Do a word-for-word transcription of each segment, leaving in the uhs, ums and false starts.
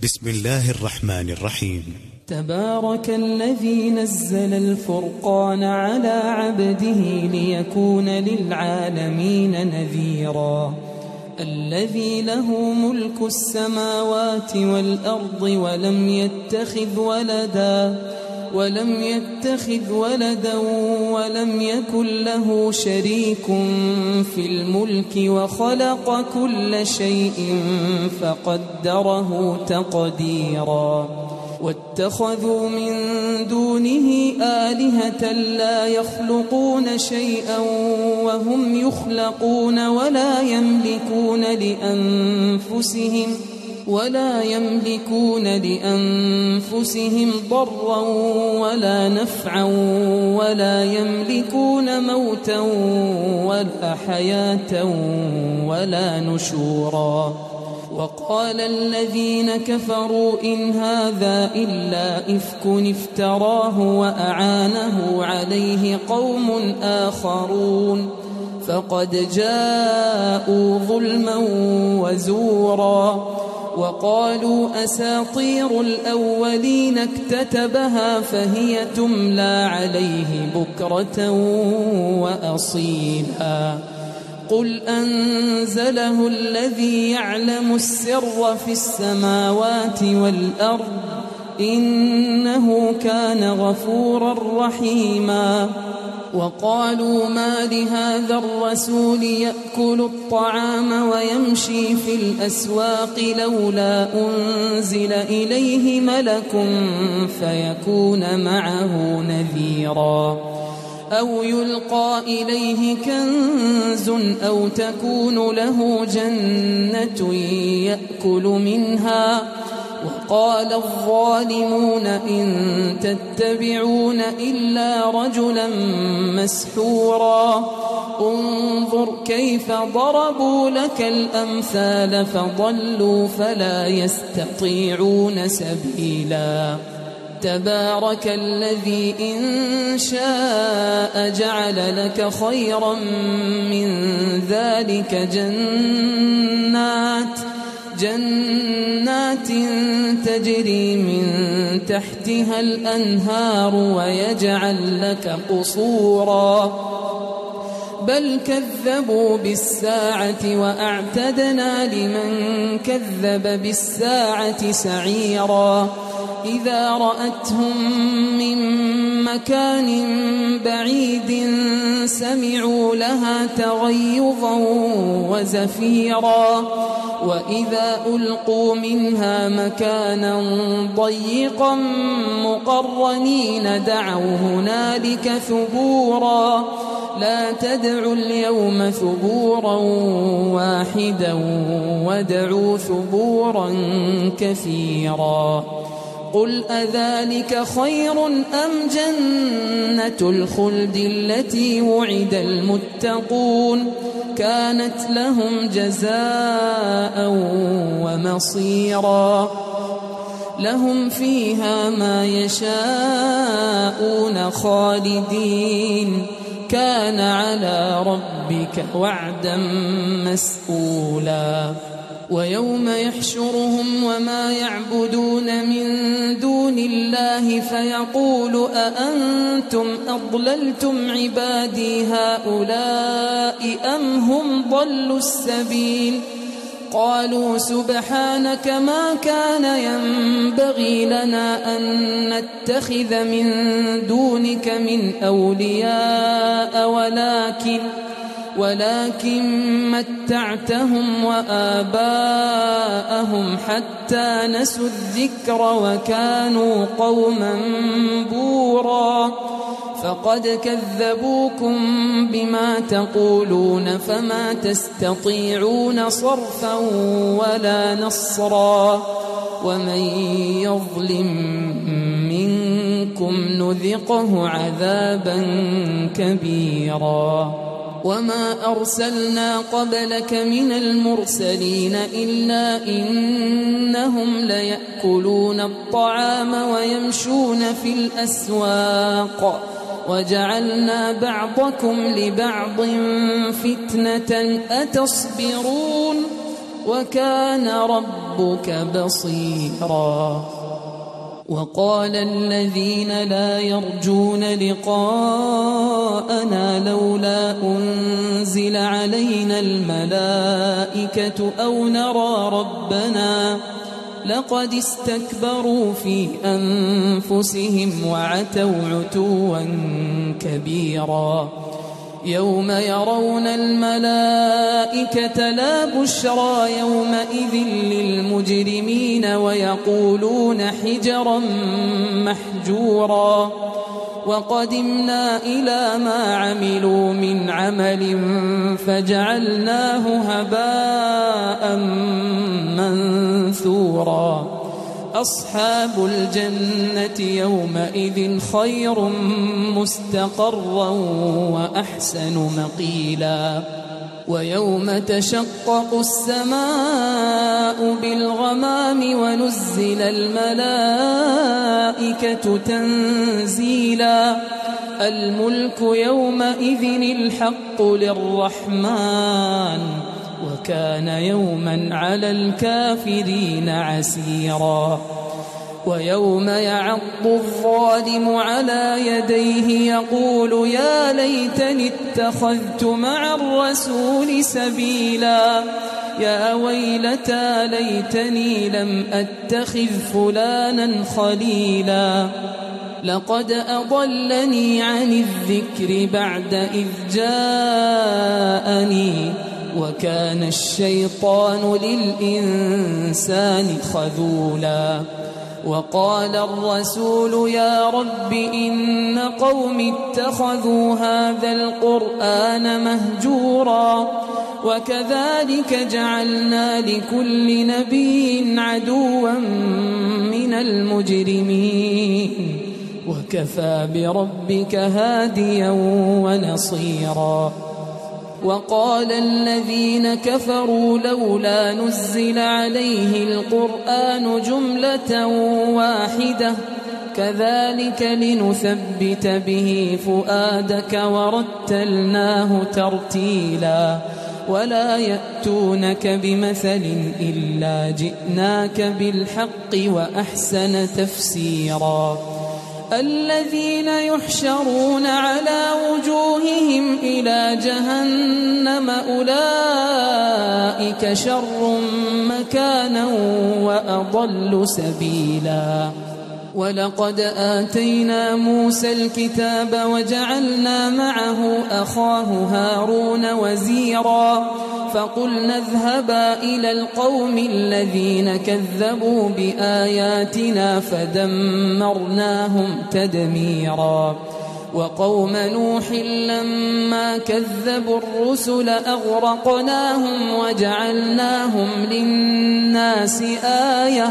بسم الله الرحمن الرحيم. تبارك الذي نزل الفرقان على عبده ليكون للعالمين نذيرا. الذي له ملك السماوات والأرض ولم يتخذ ولدا ولم يتخذ ولدا ولم يكن له شريك في الملك وخلق كل شيء فقدره تقديرا. واتخذوا من دونه آلهة لا يخلقون شيئا وهم يخلقون ولا يملكون لأنفسهم ولا يملكون لأنفسهم ضرا ولا نفعا ولا يملكون موتا ولا حياة ولا نشورا. وقال الذين كفروا إن هذا إلا إفك افتراه وأعانه عليه قوم آخرون فقد جاءوا ظلما وزورا. وقالوا أساطير الأولين اكتتبها فهي تملى عليه بكرة وأصيلا. قل أنزله الذي يعلم السر في السماوات والأرض إنه كان غفورا رحيما. وقالوا ما لهذا الرسول يأكل الطعام ويمشي في الأسواق لولا أنزل إليه ملك فيكون معه نذيرا أو يلقى إليه كنز أو تكون له جنة يأكل منها. وقال الظالمون إن تتبعون إلا رجلا مسحورا. انظر كيف ضربوا لك الأمثال فضلوا فلا يستطيعون سبيلا. تبارك الذي إن شاء جعل لك خيرا من ذلك جنات جنات تجري من تحتها الأنهار ويجعل لك قصورا بل كذبوا بالساعة وأعتدنا لمن كذب بالساعة سعيرا. إذا رأتهم من مكان بعيد سمعوا لها تغيظا وزفيرا. وإذا ألقوا منها مكانا ضيقا مقرنين دعوا هنالك ثبورا. لا تدعوا اليوم ثبورا واحدا وادعوا ثبورا كثيرا. قل أذلك خير أم جنة الخلد التي وعد المتقون كانت لهم جزاء ومصيرا. لهم فيها ما يشاءون خالدين كان على ربك وعدا مسئولا. ويوم يحشرهم وما يعبدون من دون الله فيقول أأنتم أضللتم عبادي هؤلاء أم هم ضلوا السبيل. قالوا سبحانك ما كان ينبغي لنا أن نتخذ من دونك من أولياء ولكن ولكن متعتهم وآباءهم حتى نسوا الذكر وكانوا قوما بورا. فقد كذبوكم بما تقولون فما تستطيعون صرفا ولا نصرا. ومن يظلم منكم نذقه عذابا كبيرا. وما أرسلنا قبلك من المرسلين إلا إنهم ليأكلون الطعام ويمشون في الأسواق وجعلنا بعضكم لبعض فتنة أتصبرون وكان ربك بصيرا. وقال الذين لا يرجون لقاءنا لولا أنزل علينا الملائكة أو نرى ربنا لقد استكبروا في أنفسهم وعتوا عتوا كبيرا. يوم يرون الملائكة لا بشرى يومئذ للمجرمين ويقولون حجرا محجورا. وقدمنا إلى ما عملوا من عمل فجعلناه هباء منثورا. أصحاب الجنة يومئذ خير مستقرا وأحسن مقيلا. ويوم تشقق السماء بالغمام ونزل الملائكة تنزيلا. الملك يومئذ الحق للرحمن وكان يوما على الكافرين عسيرا. ويوم يعض الظالم على يديه يقول يا ليتني اتخذت مع الرسول سبيلا. يا ويلتى ليتني لم أتخذ فلانا خليلا. لقد أضلني عن الذكر بعد إذ جاءني وكان الشيطان للإنسان خذولا. وقال الرسول يا رب إن قوم اتخذوا هذا القرآن مهجورا. وكذلك جعلنا لكل نبي عدوا من المجرمين وكفى بربك هاديا ونصيرا. وقال الذين كفروا لولا نزل عليه القرآن جملة واحدة كذلك لنثبت به فؤادك ورتلناه ترتيلا. ولا يأتونك بمثل إلا جئناك بالحق وأحسن تفسيرا. الذين يحشرون على وجوههم إلى جهنم أولئك شر مكانا وأضل سبيلا. ولقد آتينا موسى الكتاب وجعلنا معه أخاه هارون وزيرا. فقلنا اذهبا إلى القوم الذين كذبوا بآياتنا فدمرناهم تدميرا. وقوم نوح لما كذبوا الرسل أغرقناهم وجعلناهم للناس آية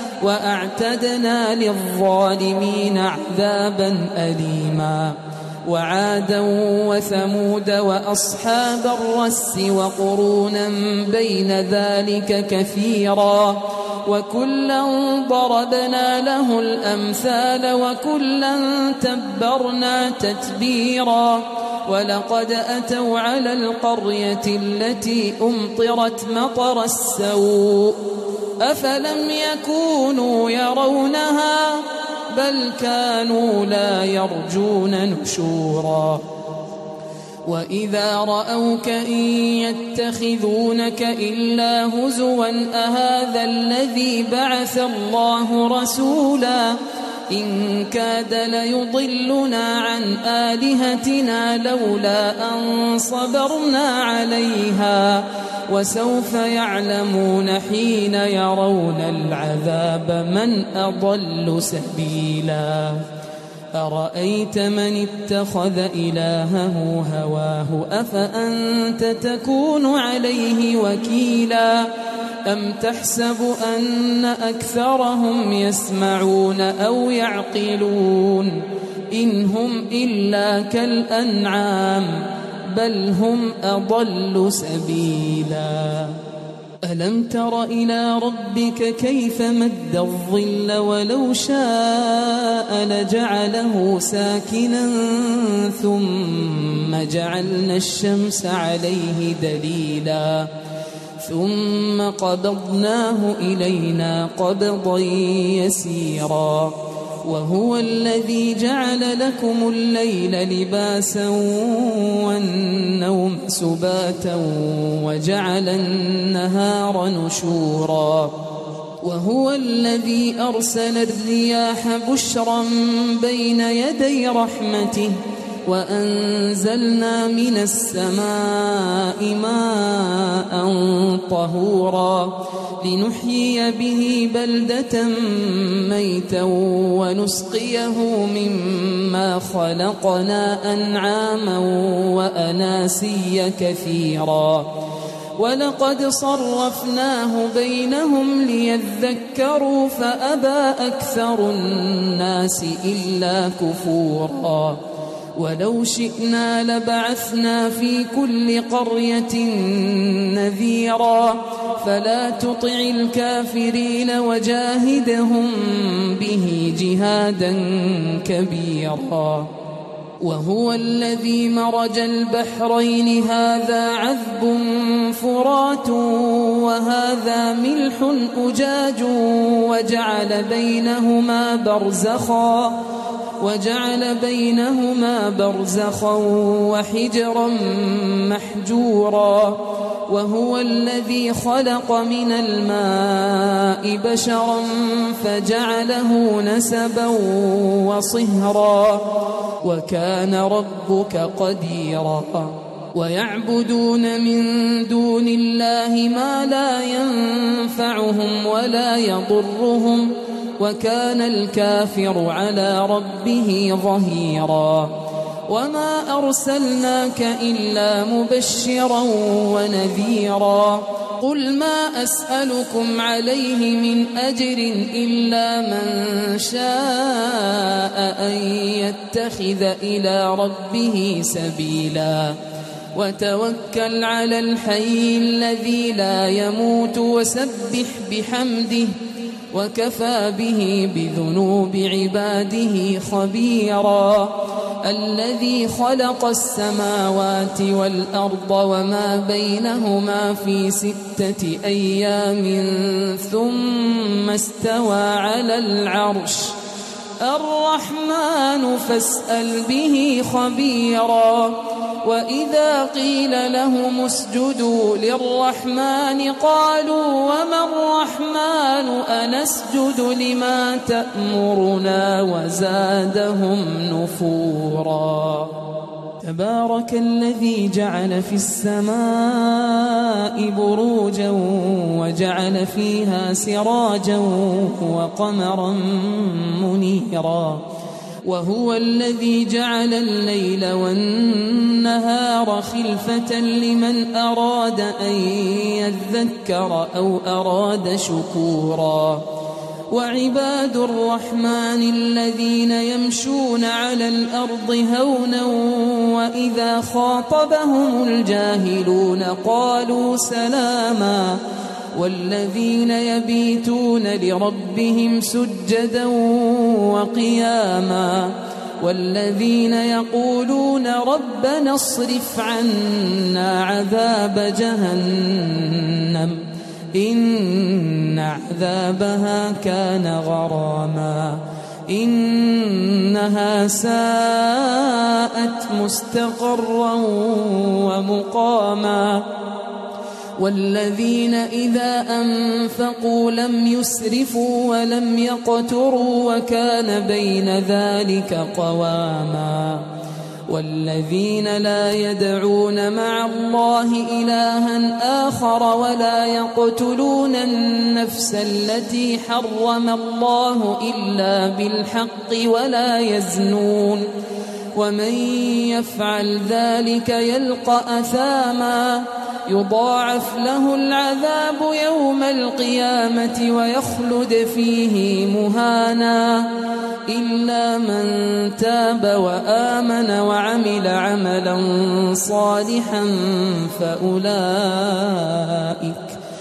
وأعتدنا للظالمين عذابا أليما. وعادا وثمود وأصحاب الرس وقرونا بين ذلك كثيرا. وكلا ضربنا له الأمثال وكلا تبرنا تتبيرا. ولقد أتوا على القرية التي أمطرت مطر السوء أفلم يكونوا يرونها بل كانوا لا يرجون نشورا. وإذا رأوك إن يتخذونك إلا هزوا أهذا الذي بعث الله رسولا. إن كاد ليضلنا عن آلهتنا لولا أن صبرنا عليها وسوف يعلمون حين يرون العذاب من أضل سبيلا. أرأيت من اتخذ إلهه هواه أفأنت تكون عليه وكيلا. أم تحسب أن أكثرهم يسمعون أو يعقلون إن هم إلا كالأنعام بل هم أضل سبيلا. ألم تر إلى ربك كيف مد الظل ولو شاء لجعله ساكنا ثم جعلنا الشمس عليه دليلا ثم قبضناه إلينا قبضا يسيرا وهو الذي جعل لكم الليل لباسا والنوم سباتا وجعل النهار نشورا وهو الذي أرسل الرياح بشرا بين يدي رحمته وأنزلنا من السماء ماء طهورا لنحيي به بلدة ميتا ونسقيه مما خلقنا أنعاما وأناسيا كثيرا ولقد صرفناه بينهم ليذكروا فأبى أكثر الناس إلا كفورا ولو شئنا لبعثنا في كل قرية نذيرا فلا تطع الكافرين وجاهدهم به جهادا كبيرا وهو الذي مرج البحرين هذا عذب فرات وهذا ملح أجاج وجعل بينهما برزخا وجعل بينهما برزخا وحجرا محجورا وهو الذي خلق من الماء بشرا فجعله نسبا وصهرا وكان ربك قديرا ويعبدون من دون الله ما لا ينفعهم ولا يضرهم وكان الكافر على ربه ظهيرا وما أرسلناك إلا مبشرا ونذيرا قل ما أسألكم عليه من أجر إلا من شاء أن يتخذ إلى ربه سبيلا وتوكل على الحي الذي لا يموت وسبح بحمده وكفى به بذنوب عباده خبيرا الذي خلق السماوات والأرض وما بينهما في ستة أيام ثم استوى على العرش الرحمن فاسأل به خبيرا وإذا قيل لهم اسجدوا للرحمن قالوا وما الرحمن أنسجد لما تأمرنا وزادهم نفورا تبارك الذي جعل في السماء بروجا وجعل فيها سراجا وقمرا منيرا وهو الذي جعل الليل والنهار خلفة لمن أراد أن يذكر أو أراد شكورا وعباد الرحمن الذين يمشون على الأرض هونا وإذا خاطبهم الجاهلون قالوا سلاما والذين يبيتون لربهم سجدا وقياما والذين يقولون ربنا اصرف عنا عذاب جهنم إن عذابها كان غراما إنها ساءت مستقرا ومقاما والذين إذا أنفقوا لم يسرفوا ولم يقتروا وكان بين ذلك قواما والذين لا يدعون مع الله إلها آخر ولا يقتلون النفس التي حرم الله إلا بالحق ولا يزنون ومن يفعل ذلك يلقى أثاما يضاعف له العذاب يوم القيامة ويخلد فيه مهانا إلا من تاب وآمن وعمل عملا صالحا فأولئك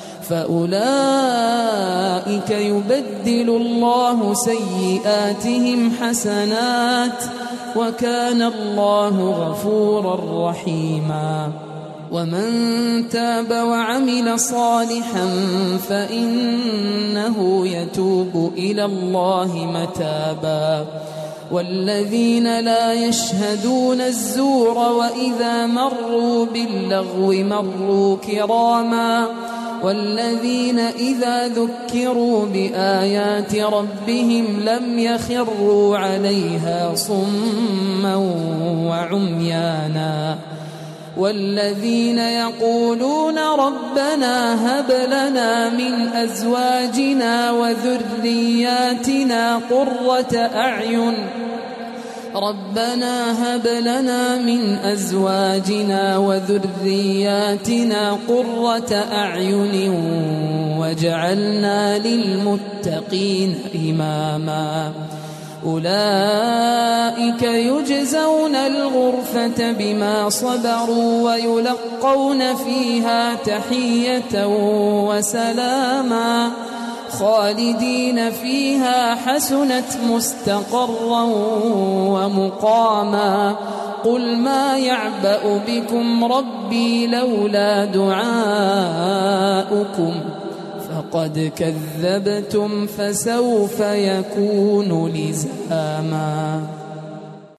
فأولئك يبدل الله سيئاتهم حسنات وكان الله غفورا رحيما ومن تاب وعمل صالحا فإنه يتوب إلى الله متابا والذين لا يشهدون الزور وإذا مروا باللغو مروا كراما والذين إذا ذكروا بآيات ربهم لم يخروا عليها صما وعميانا والذين يقولون ربنا هب لنا من أزواجنا وذرياتنا قرة أعين ربنا هب لنا من أزواجنا وذرياتنا قرة أعين واجعلنا للمتقين إماما أولئك يجزون الغرفة بما صبروا ويلقون فيها تحية وسلاما خالدين فيها حسنت مستقرا ومقاما قل ما يعبأ بكم ربي لولا دعاؤكم فقد كذبتم فسوف يكون لزاما.